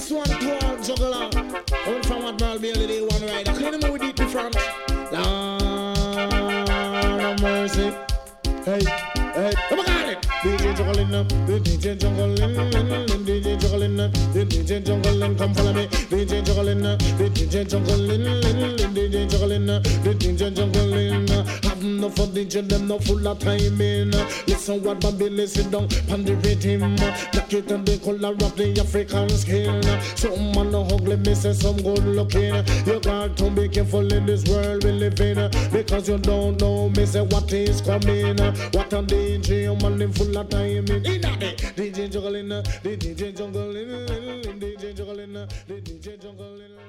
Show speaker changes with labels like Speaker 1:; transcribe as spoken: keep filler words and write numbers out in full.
Speaker 1: This one to all juggler. One from what Merle Bailey, they one rider. Clean them with it different. Lord of mercy. Hey, hey, come on, got it. D J juggling up, the D J juggling, D J juggling, the D J juggling, come follow me. D J juggling, the D J juggling, D J juggling, the D J juggling. Have no for D J, them no full of time in. Listen what Bobby listen down, pan the rhythm. Knock it and the color of the African skin. Some man no ugly, me say some good looking. You got to be careful in this world we live in, because you don't know me say what is coming. What a D J, you man live full of time in. In that D J juggling, the D J juggling, the D J juggling, the D J juggling.